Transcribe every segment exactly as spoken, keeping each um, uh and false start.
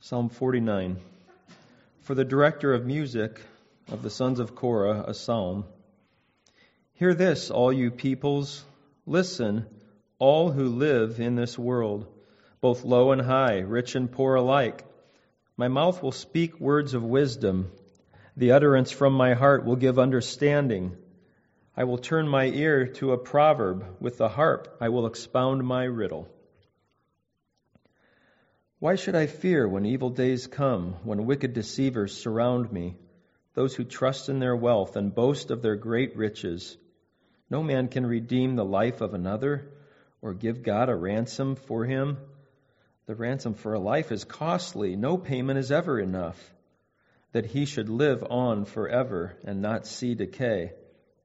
Psalm forty-nine. For the director of music of the sons of Korah, a psalm. Hear this, all you peoples. Listen, all who live in this world, both low and high, rich and poor alike. My mouth will speak words of wisdom. The utterance from my heart will give understanding. I will turn my ear to a proverb. With the harp I will expound my riddle. Why should I fear when evil days come, when wicked deceivers surround me, those who trust in their wealth and boast of their great riches? No man can redeem the life of another or give God a ransom for him. The ransom for a life is costly. No payment is ever enough, that he should live on forever and not see decay.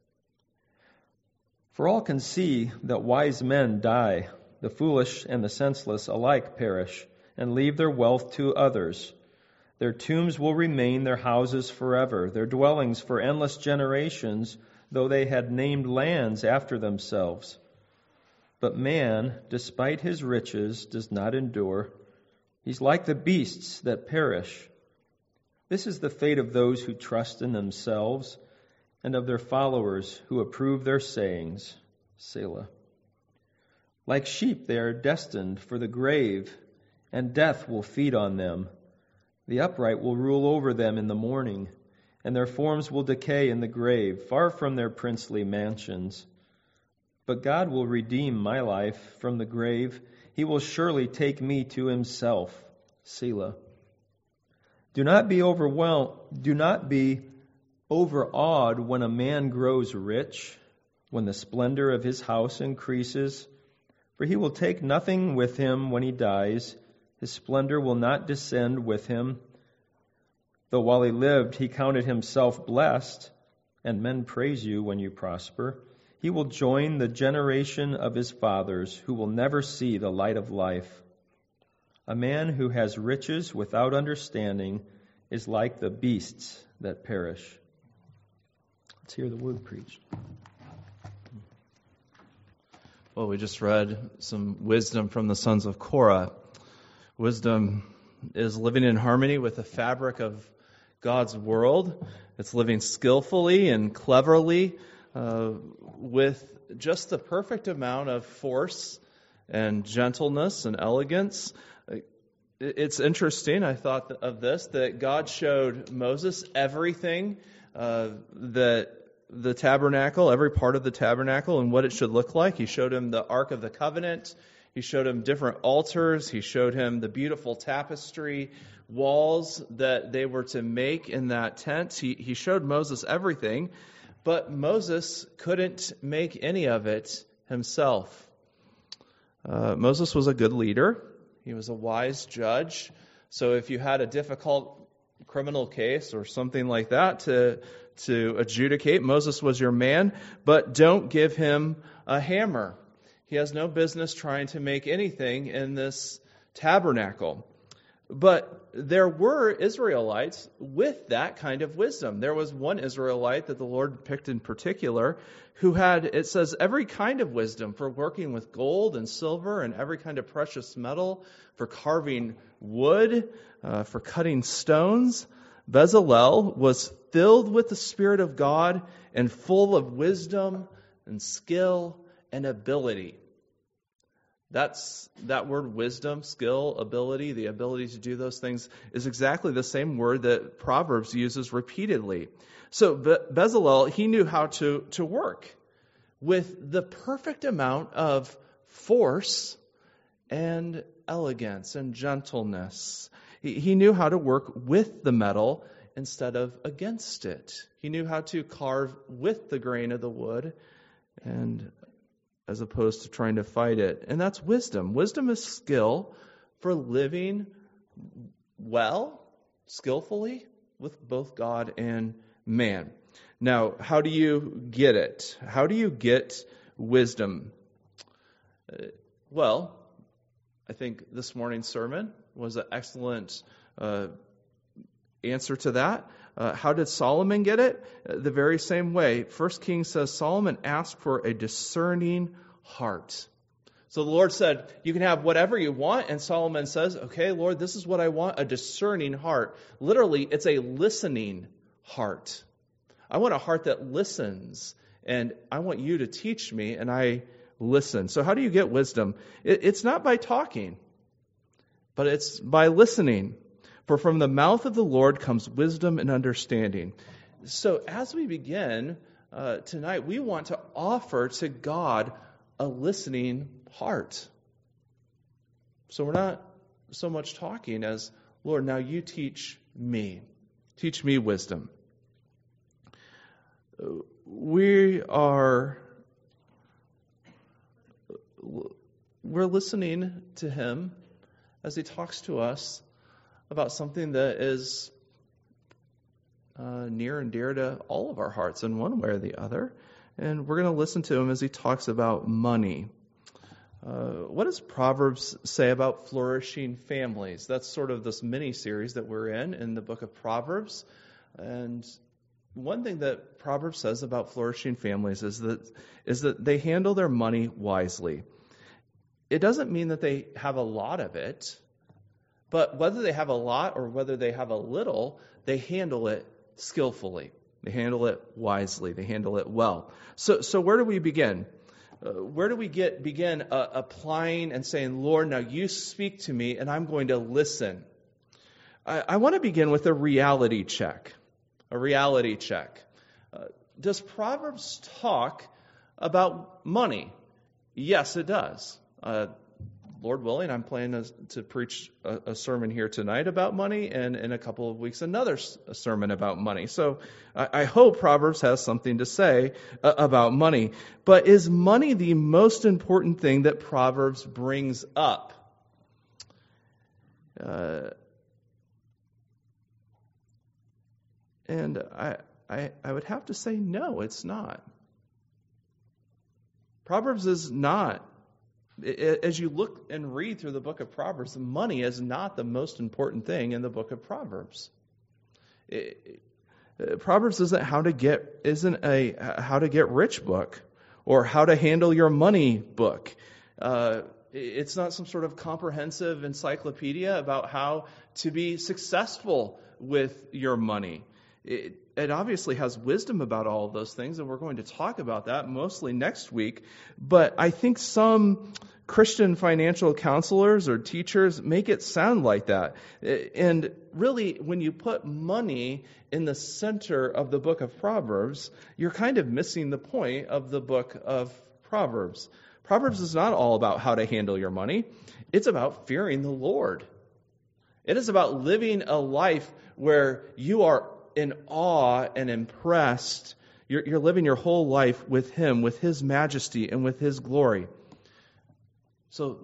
For all can see that wise men die, the foolish and the senseless alike perish, and leave their wealth to others. Their tombs will remain their houses forever, their dwellings for endless generations, though they had named lands after themselves. But man, despite his riches, does not endure. He's like the beasts that perish. This is the fate of those who trust in themselves, and of their followers who approve their sayings. Selah. Like sheep they are destined for the grave, and death will feed on them. The upright will rule over them in the morning, and their forms will decay in the grave, far from their princely mansions. But God will redeem my life from the grave. He will surely take me to himself. Selah. Do not be overwhelmed. Do not be overawed when a man grows rich, when the splendor of his house increases, for he will take nothing with him when he dies. His splendor will not descend with him. Though while he lived, he counted himself blessed, and men praise you when you prosper. He will join the generation of his fathers, who will never see the light of life. A man who has riches without understanding is like the beasts that perish. Let's hear the word preached. Well, we just read some wisdom from the sons of Korah. Wisdom is living in harmony with the fabric of God's world. It's living skillfully and cleverly uh, with just the perfect amount of force and gentleness and elegance. It's interesting, I thought of this, that God showed Moses everything uh, that the tabernacle, every part of the tabernacle and what it should look like. He showed him the Ark of the Covenant. He showed him different altars. He showed him the beautiful tapestry walls that they were to make in that tent. He, he showed Moses everything, but Moses couldn't make any of it himself. Uh, Moses was a good leader. He was a wise judge. So if you had a difficult criminal case or something like that to, to adjudicate, Moses was your man, but don't give him a hammer. He has no business trying to make anything in this tabernacle. But there were Israelites with that kind of wisdom. There was one Israelite that the Lord picked in particular who had, it says, every kind of wisdom for working with gold and silver and every kind of precious metal, for carving wood, uh, for cutting stones. Bezalel was filled with the Spirit of God and full of wisdom and skill and ability. That's that word wisdom, skill, ability, the ability to do those things is exactly the same word that Proverbs uses repeatedly. So Be- Bezalel, he knew how to, to work with the perfect amount of force and elegance and gentleness. He, he knew how to work with the metal instead of against it. He knew how to carve with the grain of the wood and as opposed to trying to fight it. And that's wisdom. Wisdom is skill for living well, skillfully, with both God and man. Now, how do you get it? How do you get wisdom? Uh, well, I think this morning's sermon was an excellent uh, answer to that. Uh, how did Solomon get it? Uh, the very same way. First Kings says Solomon asked for a discerning heart. So the Lord said, you can have whatever you want. And Solomon says, okay, Lord, this is what I want, a discerning heart. Literally, it's a listening heart. I want a heart that listens. And I want you to teach me, and I listen. So how do you get wisdom? It, it's not by talking, but it's by listening. For from the mouth of the Lord comes wisdom and understanding. So as we begin uh, tonight, we want to offer to God a listening heart. So we're not so much talking as, Lord, now you teach me. Teach me wisdom. We are, we're listening to him as he talks to us about something that is uh, near and dear to all of our hearts in one way or the other. And we're going to listen to him as he talks about money. Uh, what does Proverbs say about flourishing families? That's sort of this mini-series that we're in, in the book of Proverbs. And one thing that Proverbs says about flourishing families is that is that they handle their money wisely. It doesn't mean that they have a lot of it, but whether they have a lot or whether they have a little, they handle it skillfully. They handle it wisely. They handle it well. So, so where do we begin? Uh, where do we get begin uh, applying and saying, Lord, now you speak to me, and I'm going to listen? I, I want to begin with a reality check. A reality check. Uh, does Proverbs talk about money? Yes, it does. Uh, Lord willing, I'm planning to, to preach a, a sermon here tonight about money, and in a couple of weeks another s- a sermon about money. So I, I hope Proverbs has something to say uh, about money. But is money the most important thing that Proverbs brings up? Uh, and I, I, I would have to say no, it's not. Proverbs is not. As you look and read through the book of Proverbs, money is not the most important thing in the book of Proverbs. It, Proverbs isn't how to get isn't a how to get rich book or how to handle your money book. Uh, it's not some sort of comprehensive encyclopedia about how to be successful with your money. It, it obviously has wisdom about all of those things, and we're going to talk about that mostly next week. But I think some Christian financial counselors or teachers make it sound like that. And really, when you put money in the center of the book of Proverbs, you're kind of missing the point of the book of Proverbs. Proverbs is not all about how to handle your money. It's about fearing the Lord. It is about living a life where you are in awe and impressed. You're, you're living your whole life with Him, with His majesty and with His glory. So,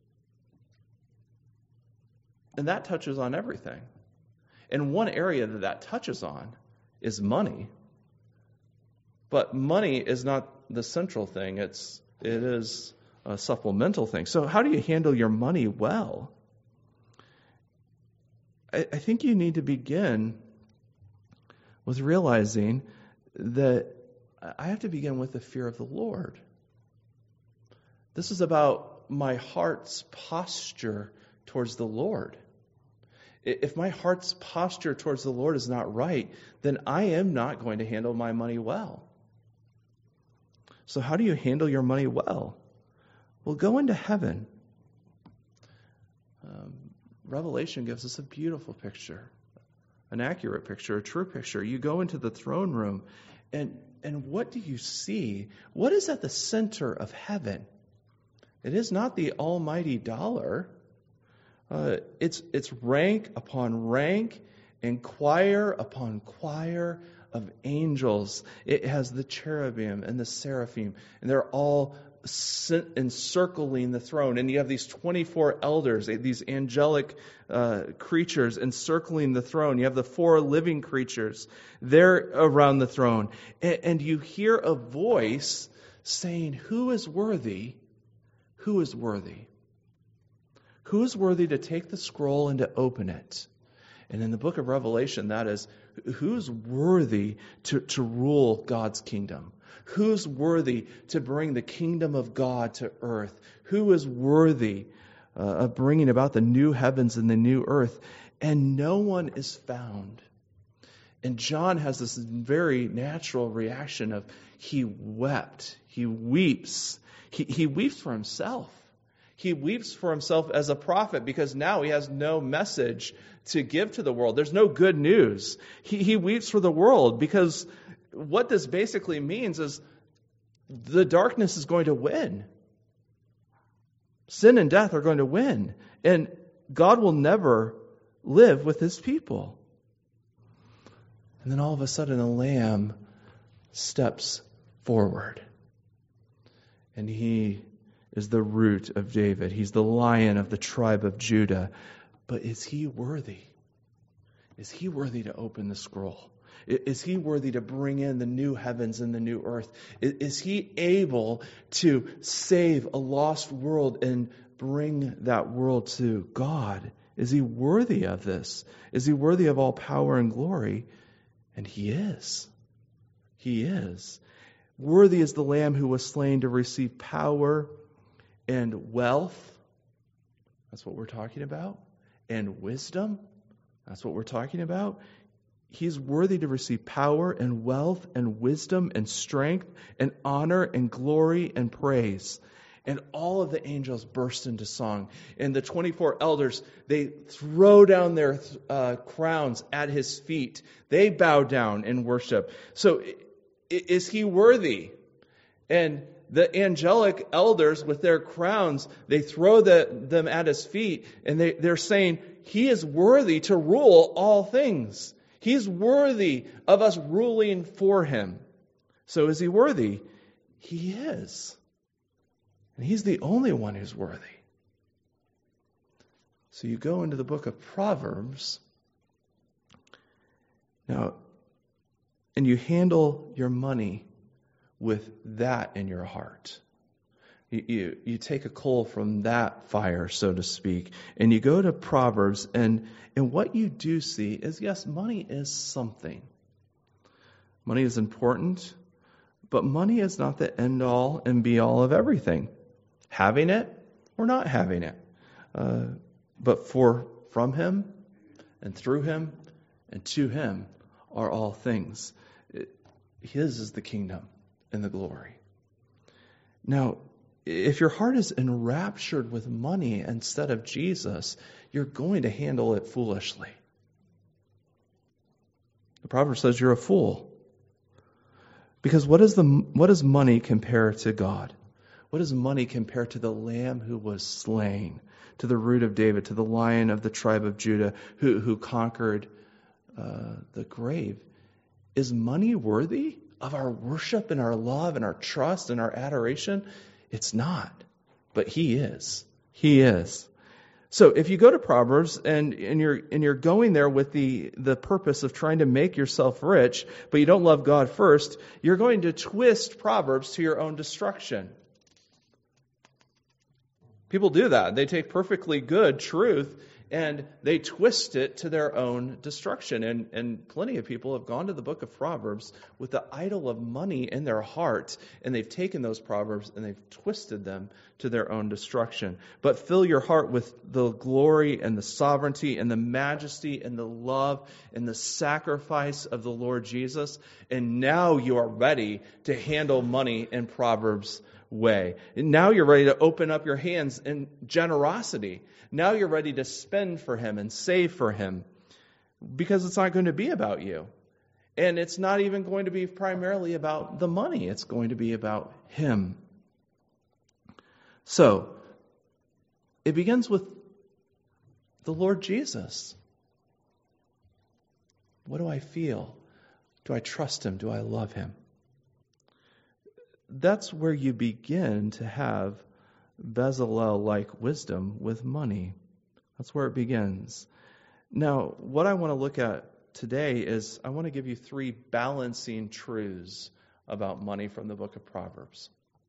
and that touches on everything. And one area that that touches on is money. But money is not the central thing. It's, it is a supplemental thing. So how do you handle your money well? I, I think you need to begin with realizing that I have to begin with the fear of the Lord. This is about my heart's posture towards the Lord. If my heart's posture towards the Lord is not right, then I am not going to handle my money well. So how do you handle your money well? Well, go into heaven. Um, Revelation gives us a beautiful picture, an accurate picture, a true picture. You go into the throne room, and, and what do you see? What is at the center of heaven? It is not the almighty dollar. Uh, it's it's rank upon rank and choir upon choir of angels. It has the cherubim and the seraphim, and they're all encircling the throne. And you have these twenty-four elders, these angelic uh, creatures encircling the throne. You have the four living creatures. They're around the throne. And, and you hear a voice saying, "Who is worthy? Who is worthy? Who is worthy to take the scroll and to open it?" And in the book of Revelation, that is, who's worthy to, to rule God's kingdom? Who's worthy to bring the kingdom of God to earth? Who is worthy uh, of bringing about the new heavens and the new earth? And no one is found. And John has this very natural reaction of he wept. He weeps. He, he weeps for himself. He weeps for himself as a prophet because now he has no message to give to the world. There's no good news. He, he weeps for the world because what this basically means is the darkness is going to win. Sin and death are going to win. And God will never live with his people. And then all of a sudden a lamb steps forward. And he is the root of David. He's the lion of the tribe of Judah. But is he worthy? Is he worthy to open the scroll? Is he worthy to bring in the new heavens and the new earth? Is he able to save a lost world and bring that world to God? Is he worthy of this? Is he worthy of all power and glory? And he is. He is. Worthy is the Lamb who was slain to receive power and wealth. That's what we're talking about. And wisdom. That's what we're talking about. He's worthy to receive power and wealth and wisdom and strength and honor and glory and praise. And all of the angels burst into song. And the twenty-four elders, they throw down their uh, crowns at his feet. They bow down in worship. So is he worthy? And the angelic elders with their crowns, they throw the, them at his feet. And they, they're saying, he is worthy to rule all things. He's worthy of us ruling for him. So is he worthy? He is. And he's the only one who's worthy. So you go into the book of Proverbs. Now, and you handle your money with that in your heart. You, you, you take a coal from that fire, so to speak, and you go to Proverbs, and, and what you do see is, yes, money is something. Money is important, but money is not the end-all and be-all of everything. Having it or not having it. Uh, but for from him and through him and to him are all things. His is the kingdom and the glory. Now, if your heart is enraptured with money instead of Jesus, you're going to handle it foolishly. The proverb says you're a fool. Because what is the what does money compare to God? What does money compare to the Lamb who was slain, to the root of David, to the Lion of the tribe of Judah who, who conquered uh, the grave? Is money worthy of our worship and our love and our trust and our adoration? It's not. But he is. He is. So if you go to Proverbs and, and you're and you're going there with the, the purpose of trying to make yourself rich, but you don't love God first, you're going to twist Proverbs to your own destruction. People do that. They take perfectly good truth and they twist it to their own destruction. And, and plenty of people have gone to the book of Proverbs with the idol of money in their heart, and they've taken those Proverbs and they've twisted them to their own destruction. But fill your heart with the glory and the sovereignty and the majesty and the love and the sacrifice of the Lord Jesus, and now you are ready to handle money in Proverbs way. And now you're ready to open up your hands in generosity. Now you're ready to spend for him and save for him, because it's not going to be about you. And it's not even going to be primarily about the money. It's going to be about him. So, it begins with the Lord Jesus. What do I feel? Do I trust him? Do I love him? That's where you begin to have Bezalel-like wisdom with money. That's where it begins. Now, what I want to look at today is I want to give you three balancing truths about money from the book of Proverbs.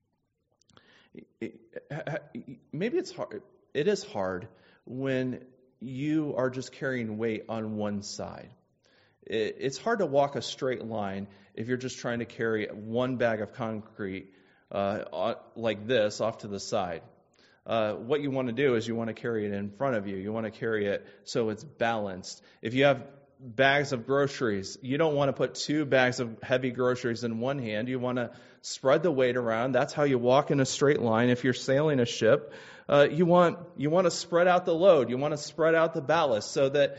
Maybe it's hard. It is hard when you are just carrying weight on one side. It's hard to walk a straight line if you're just trying to carry one bag of concrete uh, like this off to the side. Uh, what you want to do is you want to carry it in front of you. You want to carry it so it's balanced. If you have bags of groceries, you don't want to put two bags of heavy groceries in one hand. You want to spread the weight around. That's how you walk in a straight line. If you're sailing a ship, uh, you want you want to spread out the load. You want to spread out the ballast so that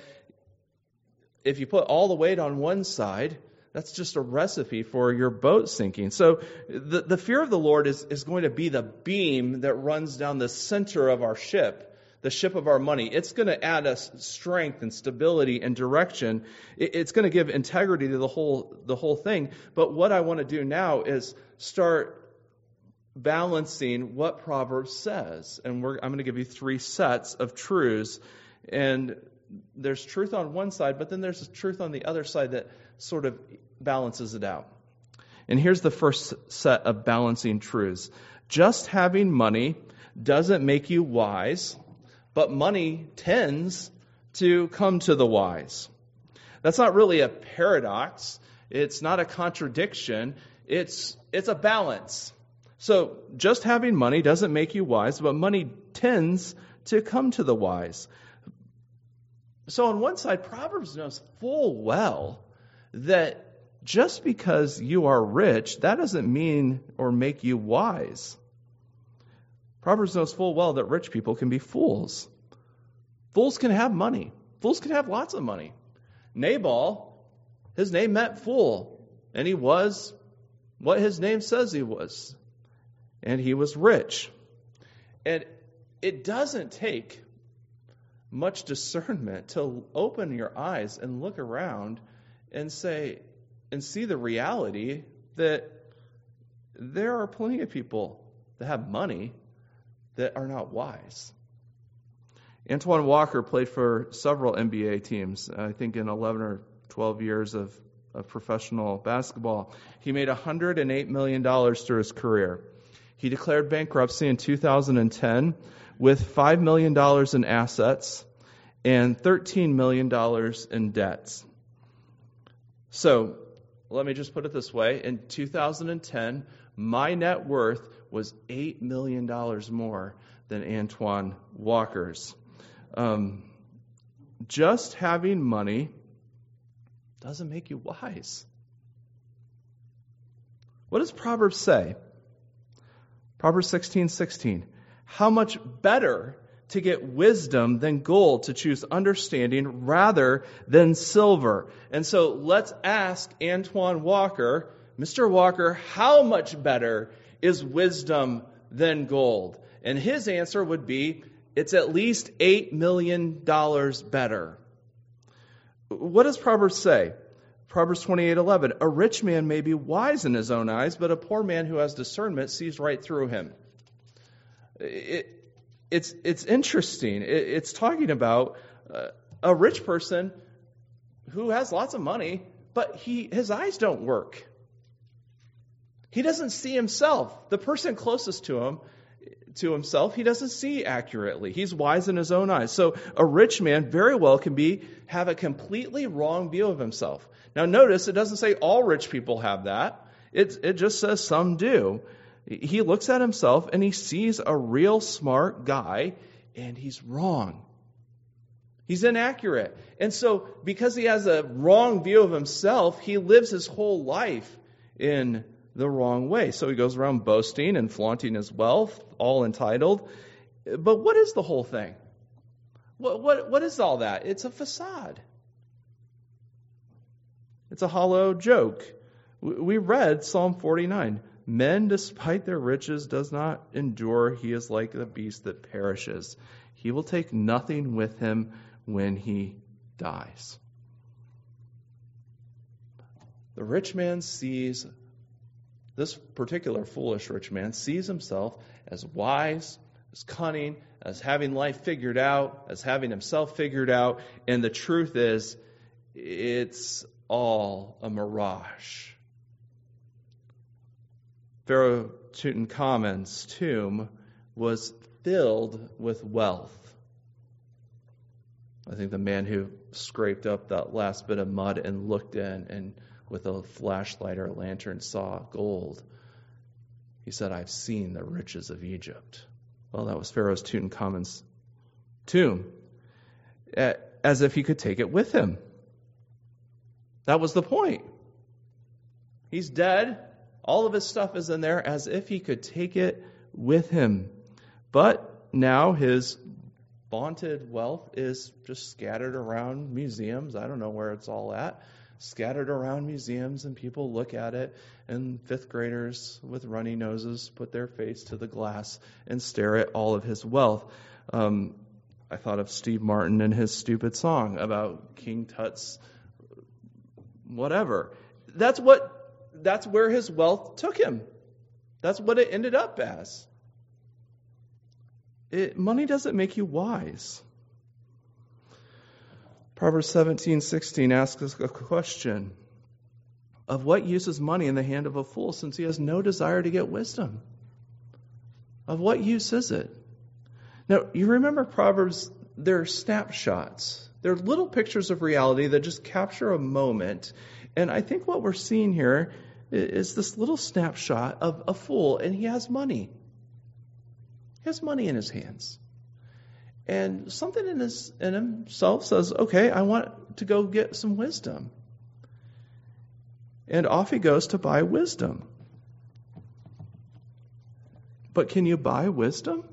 if you put all the weight on one side, that's just a recipe for your boat sinking. So the, the fear of the Lord is, is going to be the beam that runs down the center of our ship, the ship of our money. It's going to add us strength and stability and direction. It, it's going to give integrity to the whole the whole thing. But what I want to do now is start balancing what Proverbs says. And we're, I'm going to give you three sets of truths. And there's truth on one side, but then there's truth on the other side that sort of balances it out. And here's the first set of balancing truths. Just having money doesn't make you wise, but money tends to come to the wise. That's not really a paradox. It's not a contradiction. It's it's a balance. So just having money doesn't make you wise, but money tends to come to the wise. So on one side, Proverbs knows full well that just because you are rich, that doesn't mean or make you wise. Proverbs knows full well that rich people can be fools. Fools can have money. Fools can have lots of money. Nabal, his name meant fool, and he was what his name says he was. And he was rich. And it doesn't take much discernment to open your eyes and look around and say and see the reality that there are plenty of people that have money that are not wise. Antoine Walker played for several N B A teams, I think in eleven or twelve years of, of professional basketball. He made one hundred eight million dollars through his career. He declared bankruptcy in two thousand ten with five million dollars in assets and thirteen million dollars in debts. So, let me just put it this way. In two thousand ten, my net worth was eight million dollars more than Antoine Walker's. Um, just having money doesn't make you wise. What does Proverbs say? Proverbs sixteen sixteen. How much better to get wisdom than gold, to choose understanding rather than silver. And so let's ask Antoine Walker, Mister Walker, how much better is wisdom than gold? And his answer would be, it's at least eight million dollars better. What does Proverbs say? Proverbs twenty-eight eleven. A rich man may be wise in his own eyes, but a poor man who has discernment sees right through him. It, it's it's interesting. It, it's talking about uh, a rich person who has lots of money, but he his eyes don't work. He doesn't see himself. The person closest to him, to himself, he doesn't see accurately. He's wise in his own eyes. So a rich man very well can be have a completely wrong view of himself. Now notice, it doesn't say all rich people have that. It, it just says some do. He looks at himself and he sees a real smart guy and he's wrong. He's inaccurate. And so because he has a wrong view of himself, he lives his whole life in the wrong way. So he goes around boasting and flaunting his wealth, all entitled. But what is the whole thing? What, what, what is all that? It's a facade. It's a hollow joke. We read Psalm forty-nine. Men, despite their riches, does not endure. He is like the beast that perishes. He will take nothing with him when he dies. The rich man sees, this particular foolish rich man sees himself as wise, as cunning, as having life figured out, as having himself figured out. And the truth is, it's all a mirage. Pharaoh Tutankhamun's tomb was filled with wealth. I think the man who scraped up that last bit of mud and looked in and with a flashlight or a lantern saw gold, he said, I've seen the riches of Egypt. Well, that was Pharaoh's Tutankhamun's tomb, as if he could take it with him. That was the point. He's dead. All of his stuff is in there as if he could take it with him. But now his vaunted wealth is just scattered around museums. I don't know where it's all at. Scattered around museums, and people look at it, and fifth graders with runny noses put their face to the glass and stare at all of his wealth. Um, I thought of Steve Martin and his stupid song about King Tut's whatever. That's what. That's where his wealth took him. That's what it ended up as. It, money doesn't make you wise. Proverbs seventeen sixteen asks us a question. Of what use is money in the hand of a fool, since he has no desire to get wisdom? Of what use is it? Now, you remember Proverbs, they're snapshots. They're little pictures of reality that just capture a moment. And I think what we're seeing here is this little snapshot of a fool, and he has money. He has money in his hands. And something in his in himself says, okay, I want to go get some wisdom. And off he goes to buy wisdom. But can you buy wisdom?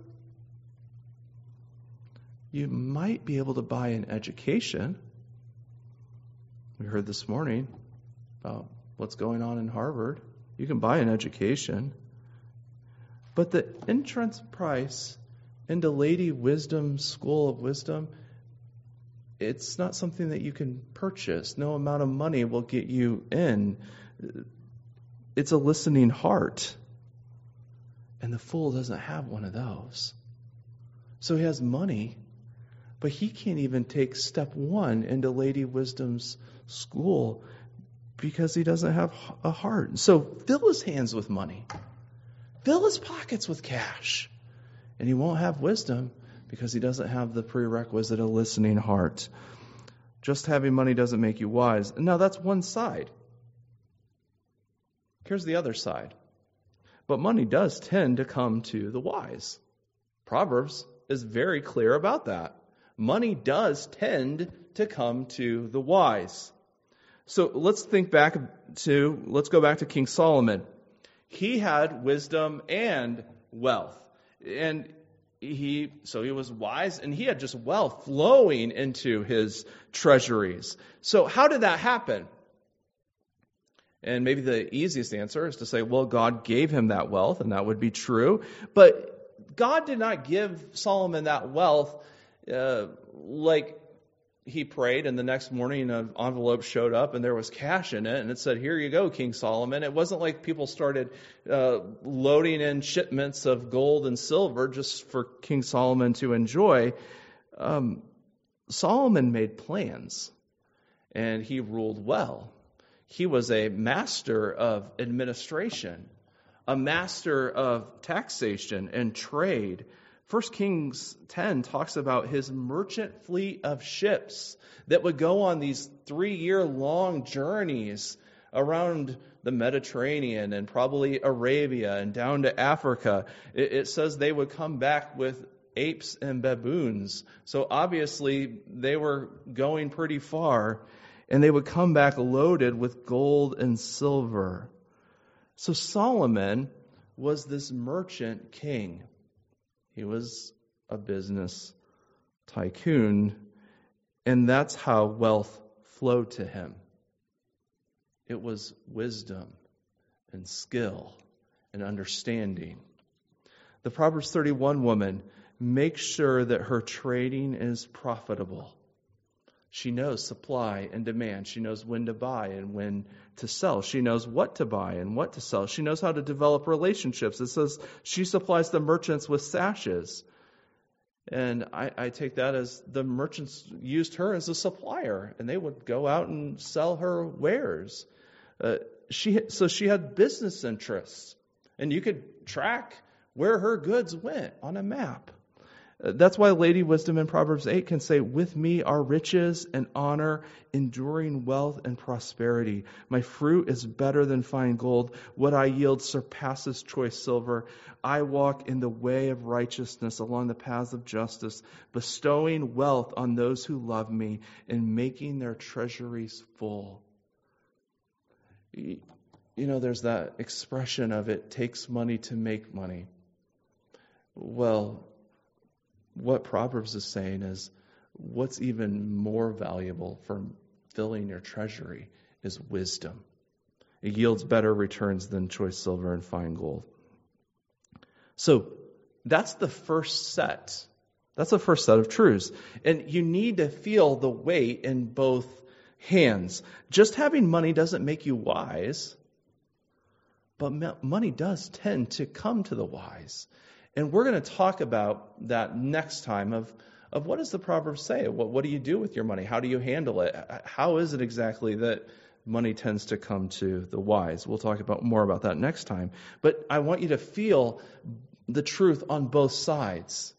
You might be able to buy an education. We heard this morning about what's going on in Harvard. You can buy an education. But the entrance price into Lady Wisdom's School of Wisdom, it's not something that you can purchase. No amount of money will get you in. It's a listening heart. And the fool doesn't have one of those. So he has money, but he can't even take step one into Lady Wisdom's school because he doesn't have a heart. So fill his hands with money. Fill his pockets with cash. And he won't have wisdom because he doesn't have the prerequisite of listening heart. Just having money doesn't make you wise. Now, that's one side. Here's the other side. But money does tend to come to the wise. Proverbs is very clear about that. Money does tend to come to the wise. So let's think back to, let's go back to King Solomon. He had wisdom and wealth. And he, so he was wise, and he had just wealth flowing into his treasuries. So how did that happen? And maybe the easiest answer is to say, well, God gave him that wealth, and that would be true. But God did not give Solomon that wealth uh, like he prayed, and the next morning an envelope showed up and there was cash in it, and it said, here you go, King Solomon. It wasn't like people started uh, loading in shipments of gold and silver just for King Solomon to enjoy. Um, Solomon made plans, and he ruled well. He was a master of administration, a master of taxation and trade. First Kings ten talks about his merchant fleet of ships that would go on these three-year-long journeys around the Mediterranean and probably Arabia and down to Africa. It, it says they would come back with apes and baboons. So obviously they were going pretty far, and they would come back loaded with gold and silver. So Solomon was this merchant king. He was a business tycoon, and that's how wealth flowed to him. It was wisdom and skill and understanding. The Proverbs thirty-one woman makes sure that her trading is profitable. She knows supply and demand. She knows when to buy and when to sell. She knows what to buy and what to sell. She knows how to develop relationships. It says she supplies the merchants with sashes. And I, I take that as the merchants used her as a supplier, and they would go out and sell her wares. Uh, she so she had business interests, and you could track where her goods went on a map. That's why Lady Wisdom in Proverbs eight can say, with me are riches and honor, enduring wealth and prosperity. My fruit is better than fine gold. What I yield surpasses choice silver. I walk in the way of righteousness along the paths of justice, bestowing wealth on those who love me and making their treasuries full. You know, there's that expression of it takes money to make money. Well, what Proverbs is saying is what's even more valuable for filling your treasury is wisdom. It yields better returns than choice silver and fine gold. So that's the first set. That's the first set of truths. And you need to feel the weight in both hands. Just having money doesn't make you wise, but money does tend to come to the wise. And we're going to talk about that next time of, of what does the Proverbs say? What, what do you do with your money? How do you handle it? How is it exactly that money tends to come to the wise? We'll talk about more about that next time. But I want you to feel the truth on both sides.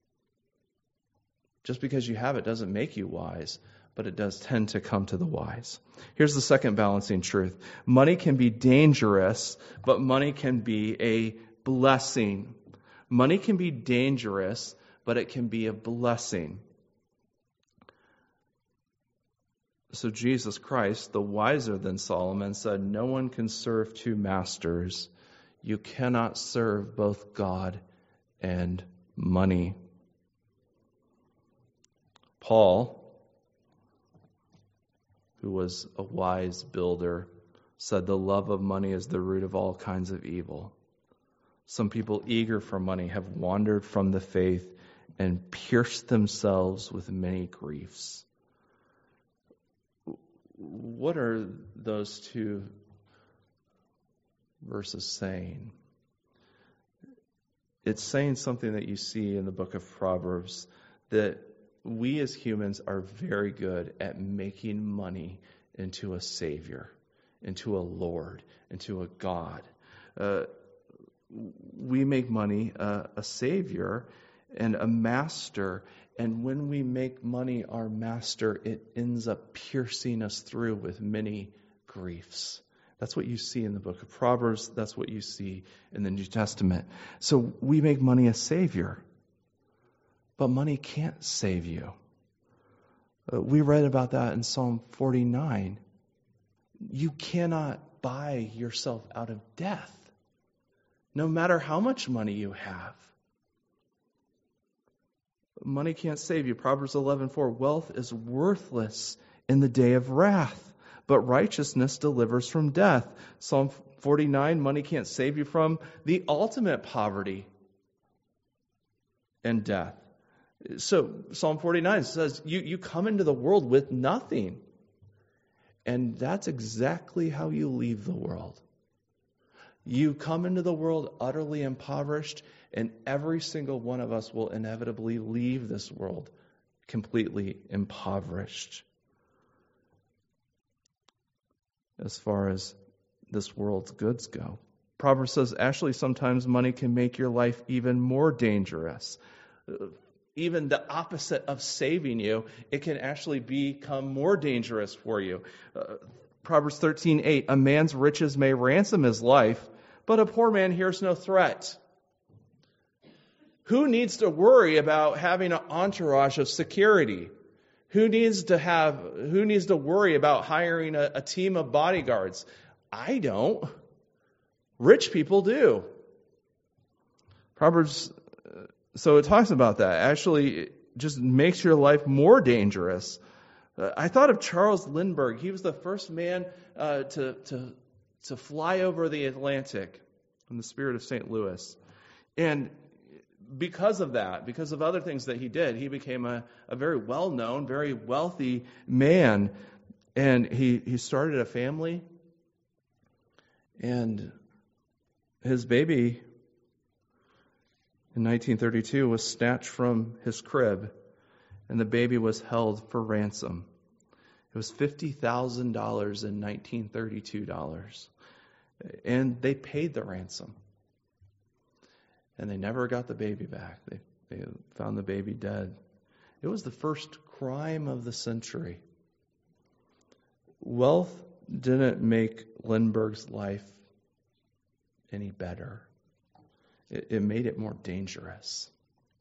Just because you have it doesn't make you wise, but it does tend to come to the wise. Here's the second balancing truth. Money can be dangerous, but money can be a blessing. Money can be dangerous, but it can be a blessing. So Jesus Christ, the wiser than Solomon, said, no one can serve two masters. You cannot serve both God and money. Paul, who was a wise builder, said the love of money is the root of all kinds of evil. Some people eager for money have wandered from the faith and pierced themselves with many griefs. What are those two verses saying? It's saying something that you see in the book of Proverbs, that we as humans are very good at making money into a savior, into a Lord, into a God. Uh, we make money uh, a savior and a master, and when we make money our master, it ends up piercing us through with many griefs. That's what you see in the book of Proverbs. That's what you see in the New Testament. So we make money a savior, but money can't save you. Uh, we read about that in Psalm forty-nine. You cannot buy yourself out of death, no matter how much money you have. Money can't save you. Proverbs eleven four, wealth is worthless in the day of wrath, but righteousness delivers from death. Psalm forty-nine, money can't save you from the ultimate poverty and death. So Psalm forty-nine says, you, you come into the world with nothing. And that's exactly how you leave the world. You come into the world utterly impoverished, and every single one of us will inevitably leave this world completely impoverished. As far as this world's goods go. Proverbs says, actually, sometimes money can make your life even more dangerous. Even the opposite of saving you, it can actually become more dangerous for you. Uh, Proverbs thirteen eight, a man's riches may ransom his life, but a poor man hears no threat. Who needs to worry about having an entourage of security? Who needs to have? Who needs to worry about hiring a, a team of bodyguards? I don't. Rich people do. Proverbs, so it talks about that. Actually, it just makes your life more dangerous. Uh, I thought of Charles Lindbergh. He was the first man uh, to, to, to fly over the Atlantic in the spirit of Saint Louis. And because of that, because of other things that he did, he became a, a very well-known, very wealthy man. And he, he started a family. And his baby in nineteen thirty-two was snatched from his crib, and the baby was held for ransom. It was fifty thousand dollars in nineteen thirty-two dollars. And they paid the ransom. And they never got the baby back. They They found the baby dead. It was the first crime of the century. Wealth didn't make Lindbergh's life any better. It, it made it more dangerous.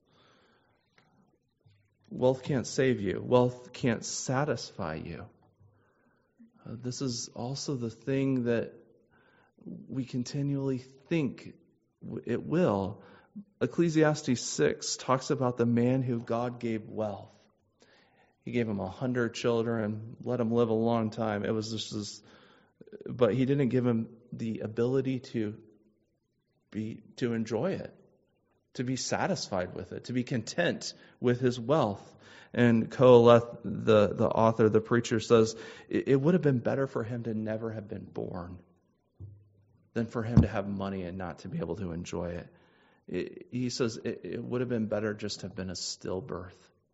Wealth can't save you. Wealth can't satisfy you. Uh, this is also the thing that we continually think it will. Ecclesiastes six talks about the man who God gave wealth. He gave him a hundred children, let him live a long time. It was just this, but he didn't give him the ability to be to enjoy it, to be satisfied with it, to be content with his wealth. And Koheleth, the, the author, the preacher, says it, it would have been better for him to never have been born than for him to have money and not to be able to enjoy it. it he says it, it would have been better just to have been a stillbirth.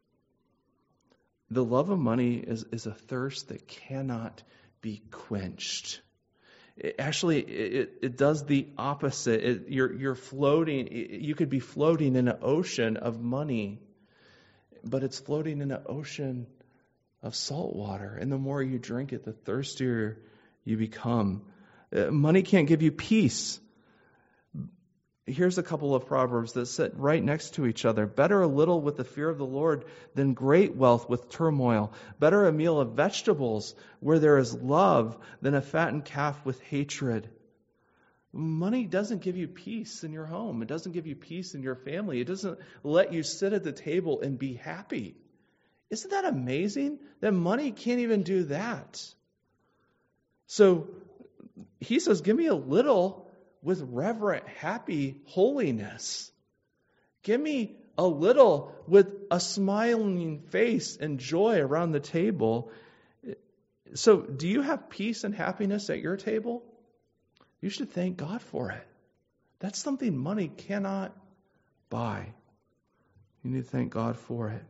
The love of money is, is a thirst that cannot be quenched. It, actually, it, it does the opposite. It, you're, you're floating. You could be floating in an ocean of money, but it's floating in an ocean of salt water. And the more you drink it, the thirstier you become. Uh, money can't give you peace. Here's a couple of proverbs that sit right next to each other. Better a little with the fear of the Lord than great wealth with turmoil. Better a meal of vegetables where there is love than a fattened calf with hatred. Money doesn't give you peace in your home. It doesn't give you peace in your family. It doesn't let you sit at the table and be happy. Isn't that amazing? That money can't even do that. So he says, give me a little with reverent, happy holiness. Give me a little with a smiling face and joy around the table. So, do you have peace and happiness at your table? You should thank God for it. That's something money cannot buy. You need to thank God for it.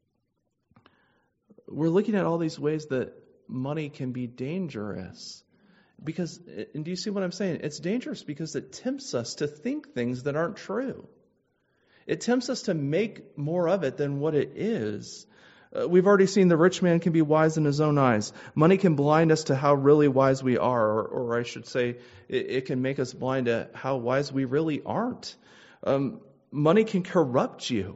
We're looking at all these ways that money can be dangerous. Because, and do you see what I'm saying? It's dangerous because it tempts us to think things that aren't true. It tempts us to make more of it than what it is. Uh, we've already seen the rich man can be wise in his own eyes. Money can blind us to how really wise we are, or, or I should say, it, it can make us blind to how wise we really aren't. Um, money can corrupt you.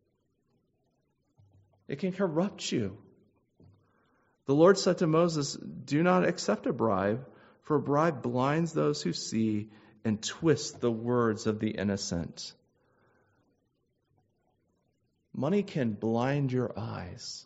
It can corrupt you. The Lord said to Moses, "Do not accept a bribe, for a bribe blinds those who see and twists the words of the innocent." Money can blind your eyes.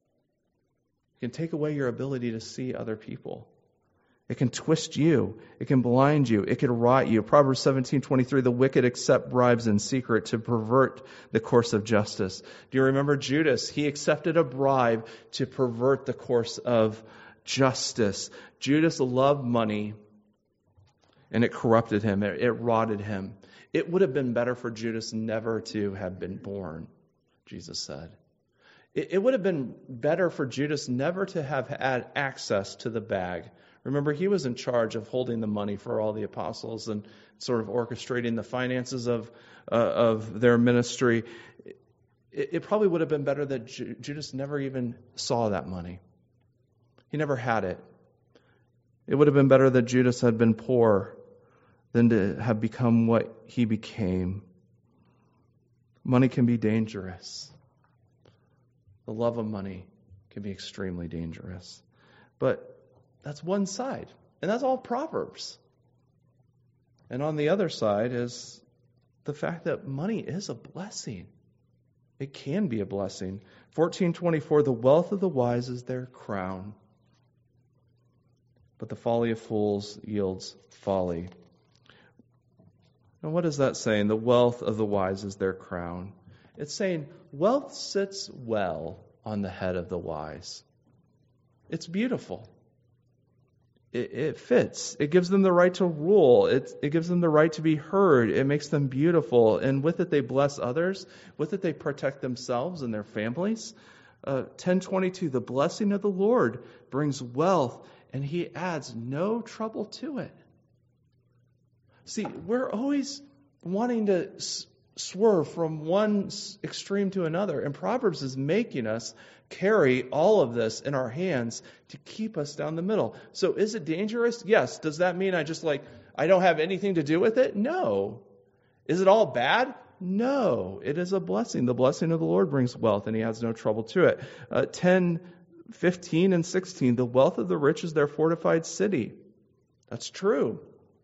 It can take away your ability to see other people. It can twist you. It can blind you. It can rot you. Proverbs seventeen twenty-three, the wicked accept bribes in secret to pervert the course of justice. Do you remember Judas? He accepted a bribe to pervert the course of justice. Judas loved money, and it corrupted him. It, it rotted him. It would have been better for Judas never to have been born, Jesus said. It, it would have been better for Judas never to have had access to the bag. Remember, he was in charge of holding the money for all the apostles and sort of orchestrating the finances of uh, of their ministry. It, it probably would have been better that Ju- Judas never even saw that money. He never had it. It would have been better that Judas had been poor than to have become what he became. Money can be dangerous. The love of money can be extremely dangerous. But that's one side. And that's all Proverbs. And on the other side is the fact that money is a blessing. It can be a blessing. fourteen twenty-four, the wealth of the wise is their crown, but the folly of fools yields folly. Now, what is that saying? The wealth of the wise is their crown. It's saying wealth sits well on the head of the wise. It's beautiful. It, it fits. It gives them the right to rule. It, it gives them the right to be heard. It makes them beautiful. And with it, they bless others. With it, they protect themselves and their families. Uh, ten twenty-two, the blessing of the Lord brings wealth, and he adds no trouble to it. See, we're always wanting to s- swerve from one extreme to another. And Proverbs is making us carry all of this in our hands to keep us down the middle. So is it dangerous? Yes. Does that mean I just like, I don't have anything to do with it? No. Is it all bad? No. It is a blessing. The blessing of the Lord brings wealth, and he has no trouble to it. Uh, ten, fifteen, and sixteen, the wealth of the rich is their fortified city. That's true.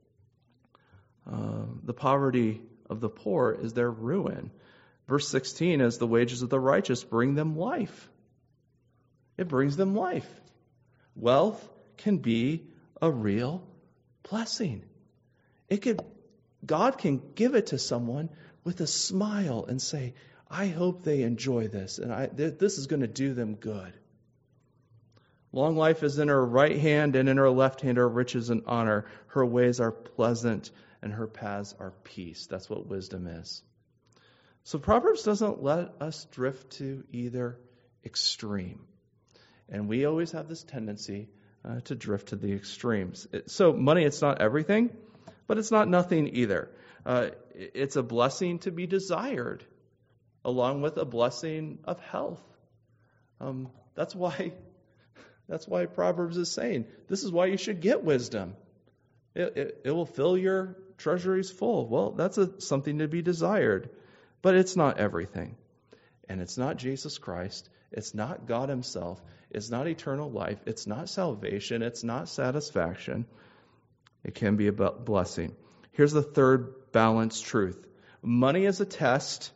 Uh, the poverty of the poor is their ruin. Verse sixteen, as the wages of the righteous bring them life. It brings them life. Wealth can be a real blessing. It could, God can give it to someone with a smile and say, I hope they enjoy this, and I, th- this is going to do them good. Long life is in her right hand, and in her left hand are riches and honor. Her ways are pleasant, and her paths are peace. That's what wisdom is. So Proverbs doesn't let us drift to either extreme. And we always have this tendency uh, to drift to the extremes. It, so money, it's not everything, but it's not nothing either. Uh, it's a blessing to be desired, along with a blessing of health. Um, that's why that's why Proverbs is saying, this is why you should get wisdom. It, it, it will fill your treasuries full. Well, that's a, something to be desired, but it's not everything. And it's not Jesus Christ. It's not God himself. It's not eternal life. It's not salvation. It's not satisfaction. It can be a blessing. Here's the third balanced truth. Money is a test,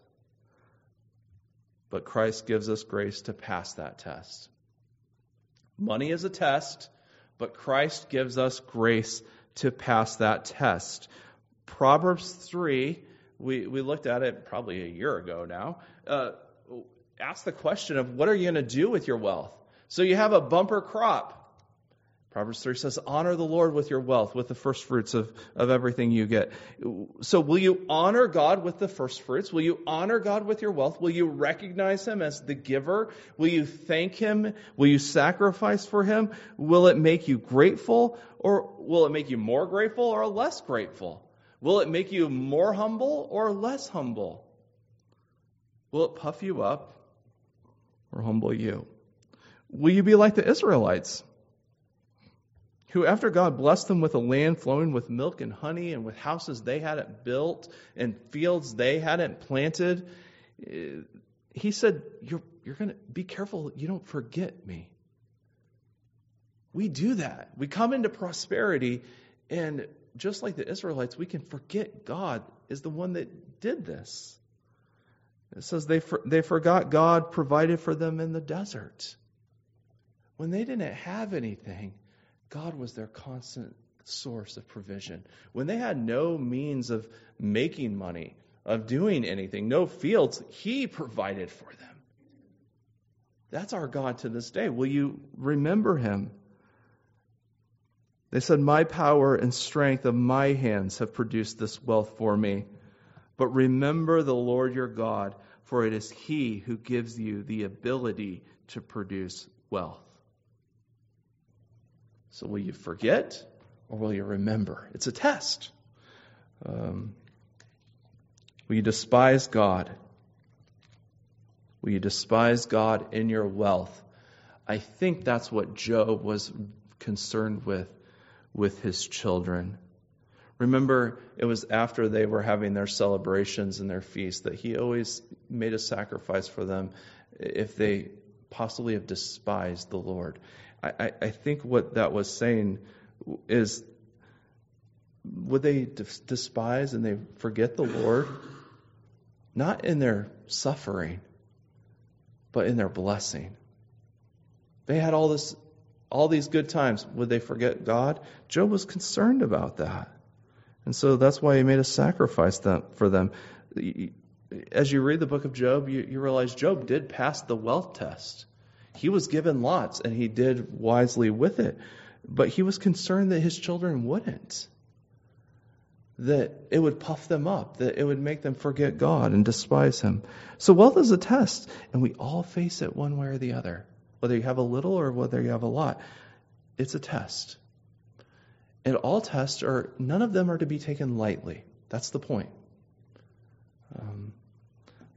but Christ gives us grace to pass that test. Money is a test, but Christ gives us grace to pass that test. Proverbs three, we, we looked at it probably a year ago now, uh, ask the question of what are you going to do with your wealth? So you have a bumper crop. Proverbs three says, honor the Lord with your wealth, with the first fruits of, of everything you get. So will you honor God with the first fruits? Will you honor God with your wealth? Will you recognize him as the giver? Will you thank him? Will you sacrifice for him? Will it make you grateful, or will it make you more grateful or less grateful? Will it make you more humble or less humble? Will it puff you up or humble you? Will you be like the Israelites, who after God blessed them with a land flowing with milk and honey, and with houses they hadn't built and fields they hadn't planted, he said, you're, you're going to be careful you don't forget me. We do that. We come into prosperity, and just like the Israelites, we can forget God is the one that did this. It says they for, they forgot God provided for them in the desert. When they didn't have anything, God was their constant source of provision. When they had no means of making money, of doing anything, no fields, he provided for them. That's our God to this day. Will you remember him? They said, my power and strength of my hands have produced this wealth for me. But remember the Lord your God, for it is he who gives you the ability to produce wealth. So will you forget, or will you remember? It's a test. Um, will you despise God? Will you despise God in your wealth? I think that's what Job was concerned with, with his children. Remember, it was after they were having their celebrations and their feasts that he always made a sacrifice for them if they possibly have despised the Lord. I, I think what that was saying is, would they despise and they forget the Lord? Not in their suffering, but in their blessing. They had all this, all these good times. Would they forget God? Job was concerned about that. And so that's why he made a sacrifice for them. As you read the book of Job, you, you realize Job did pass the wealth test. He was given lots, and he did wisely with it. But he was concerned that his children wouldn't. That it would puff them up, that it would make them forget God and despise him. So wealth is a test, and we all face it one way or the other. Whether you have a little or whether you have a lot, it's a test. And all tests are, none of them are to be taken lightly. That's the point. Um,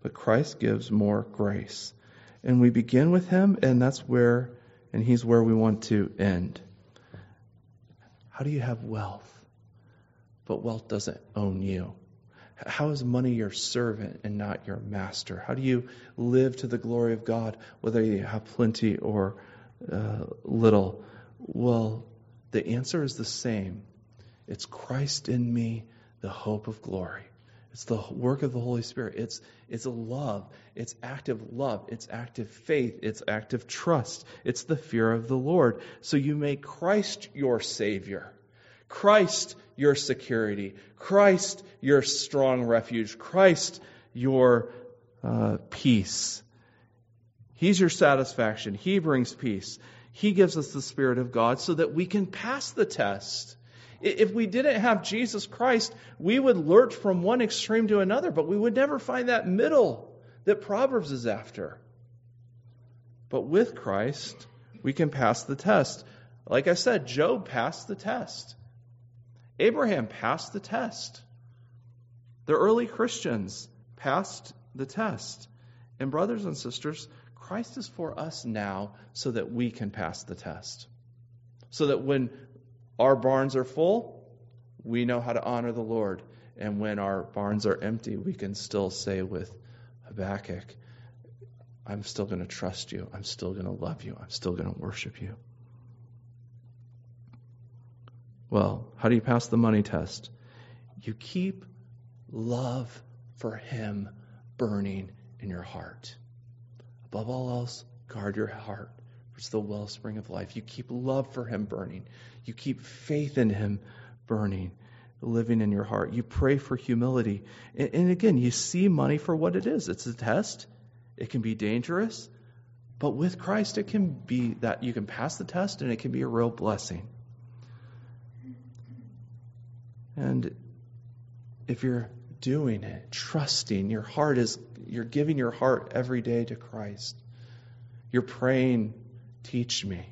but Christ gives more grace. And we begin with him, and that's where, and he's where we want to end. How do you have wealth, but wealth doesn't own you? How is money your servant and not your master? How do you live to the glory of God, whether you have plenty or uh, little? Well, the answer is the same. It's Christ in me, the hope of glory. It's the work of the Holy Spirit. It's it's a love. It's active love. It's active faith. It's active trust. It's the fear of the Lord. So you make Christ your Savior. Christ your security. Christ your strong refuge. Christ your uh, peace. He's your satisfaction. He brings peace. He gives us the Spirit of God so that we can pass the test. If we didn't have Jesus Christ, we would lurch from one extreme to another, but we would never find that middle that Proverbs is after. But with Christ, we can pass the test. Like I said, Job passed the test. Abraham passed the test. The early Christians passed the test. And brothers and sisters, Christ is for us now so that we can pass the test. So that when our barns are full, we know how to honor the Lord. And when our barns are empty, we can still say with Habakkuk, I'm still going to trust you. I'm still going to love you. I'm still going to worship you. Well, how do you pass the money test? You keep love for him burning in your heart. Above all else, guard your heart. It's the wellspring of life. You keep love for him burning. You keep faith in him burning, living in your heart. You pray for humility. And, and again, you see money for what it is. It's a test. It can be dangerous. But with Christ, it can be that you can pass the test and it can be a real blessing. And if you're doing it, trusting, your heart is, you're giving your heart every day to Christ. You're praying, teach me.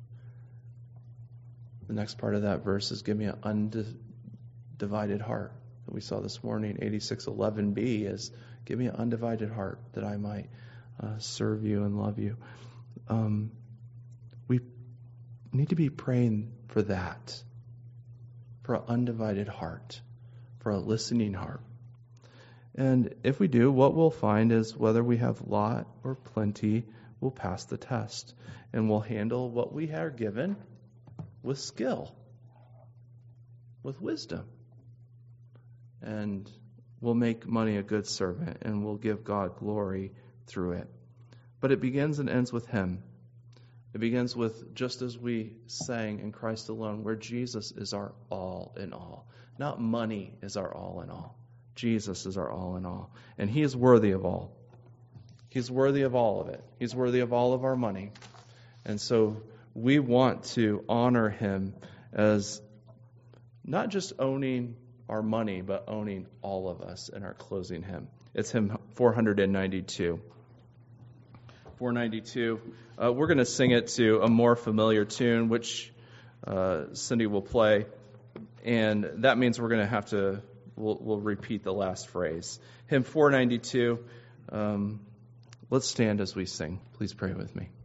The next part of that verse is give me an undivided heart that we saw this morning. eighty-six eleven b is give me an undivided heart that I might uh, serve you and love you. Um, we need to be praying for that, for an undivided heart, for a listening heart. And if we do, what we'll find is whether we have lot or plenty, we'll pass the test. And we'll handle what we are given with skill, with wisdom. And we'll make money a good servant, and we'll give God glory through it. But it begins and ends with him. It begins with, just as we sang in Christ alone, where Jesus is our all in all. Not money is our all in all. Jesus is our all in all. And he is worthy of all. He's worthy of all of it. He's worthy of all of our money. And so we want to honor him as not just owning our money, but owning all of us in our closing hymn. It's hymn four ninety-two. four ninety-two. Uh, we're going to sing it to a more familiar tune, which uh, Cindy will play. And that means we're going to have to, we'll, we'll repeat the last phrase. Hymn four ninety-two. Um, let's stand as we sing. Please pray with me.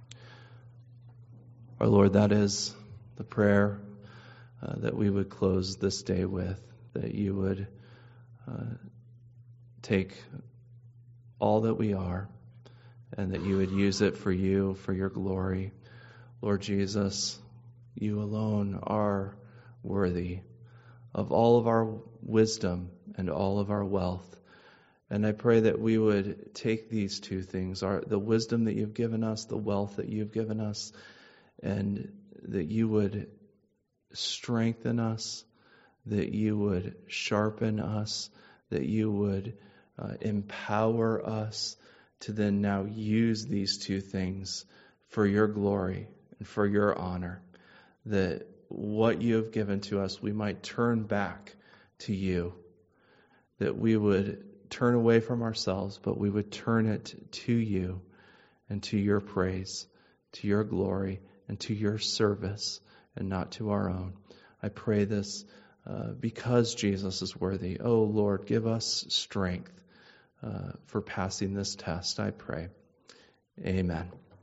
Our Lord, that is the prayer uh, that we would close this day with, that you would uh, take all that we are, and that you would use it for you, for your glory. Lord Jesus, you alone are worthy of all of our wisdom and all of our wealth. And I pray that we would take these two things, our, the wisdom that you've given us, the wealth that you've given us, and that you would strengthen us, that you would sharpen us, that you would uh, empower us to then now use these two things for your glory and for your honor, that what you have given to us, we might turn back to you, that we would turn away from ourselves, but we would turn it to you and to your praise, to your glory, and to your service, and not to our own. I pray this uh, because Jesus is worthy. Oh Lord, give us strength uh, for passing this test, I pray. Amen.